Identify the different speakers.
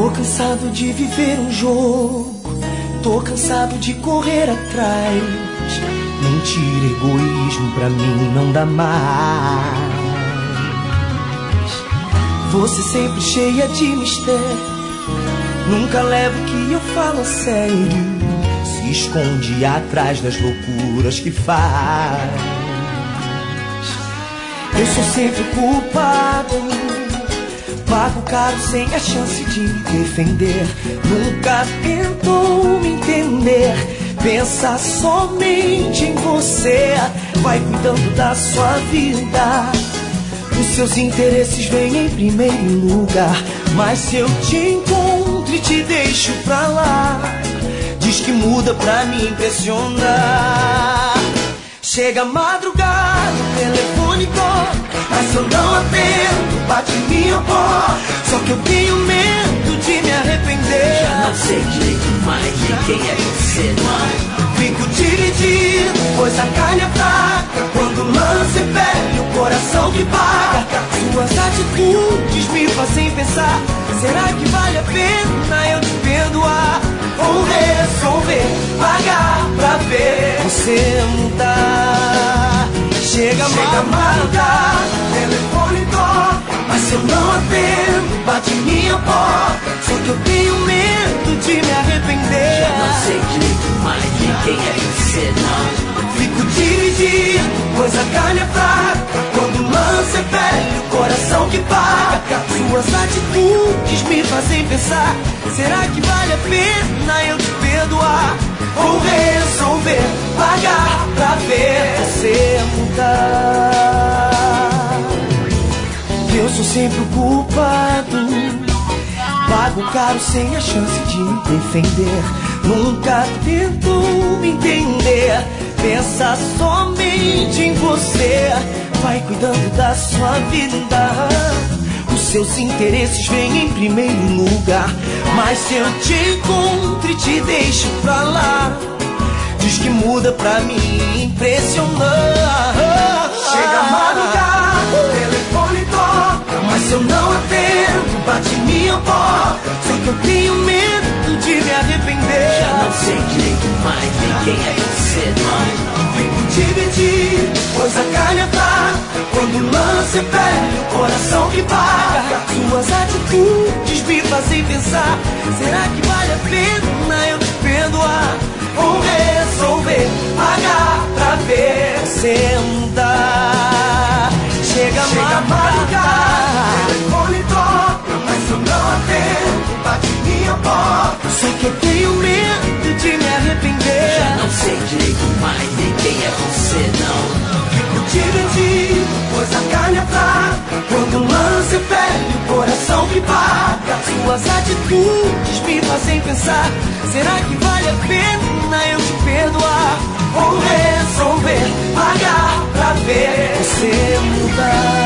Speaker 1: Tô cansado de viver um jogo, tô cansado de correr atrás. Mentira, egoísmo pra mim não dá mais. Você sempre cheia de mistério, nunca leva o que eu falo a sério. Se esconde atrás das loucuras que faz. Eu sou sempre culpado, pago caro sem a chance de me defender. Nunca tentou me entender, pensa somente em você. Vai cuidando da sua vida, os seus interesses vêm em primeiro lugar. Mas se eu te encontro e te deixo pra lá, diz que muda pra me impressionar. Chega a madrugada, o telefone toca, mas eu não atendo, bate minha porta. Só que eu tenho medo de me arrepender.
Speaker 2: Já não sei direito mais de quem é você, não.
Speaker 1: Fico dividido, pois a carne é fraca. Quando o lance perde, o coração que paga. Suas atitudes me fazem pensar, será que vale a pena eu te perdoar? Ou resolver pagar pra ver você mudar. Chega a madrugada, o telefone toca, mas eu não atendo, bate minha porta. Só que eu tenho medo de me arrepender.
Speaker 2: Já não sei direito mais de quem é você, não.
Speaker 1: Fico dividido, pois a carne é fraca. Quando o lance é velho, o coração que paga. Suas atitudes me fazem pensar, será que vale a pena eu te perdoar? Ou resolver pagar pra ver você mudar? Eu sou sempre o culpado, pago caro sem a chance de me defender. Nunca tento me entender, pensa somente em você. Vai cuidando da sua vida, os seus interesses vêm em primeiro lugar. Mas se eu te encontro e te deixo pra lá, diz que muda pra me impressionar. Chega a madrugada, o telefone toca, mas eu não atendo, bate minha porta. Só que eu tenho medo de me arrepender.
Speaker 2: Já não sei direito mais de quem é você, não.
Speaker 1: Fico dividido, pois a carne é fraca. Quando o lance é velho, o coração que paga. Suas atitudes me fazem pensar, será que vale a pena eu te perdoar? Ou resolver pagar pra ver você mudar? Chega a madrugada, o telefone toca, mas eu não atendo, bate minha porta. Só que eu tenho medo de me arrepender.
Speaker 2: Já não sei direito mais de quem é você, não.
Speaker 1: Fico dividido, pois a carne é fraca. Quando o lance é velho, o coração que paga. Suas atitudes me fazem pensar, será que vale a pena eu te perdoar? Ou resolver pagar pra ver você mudar?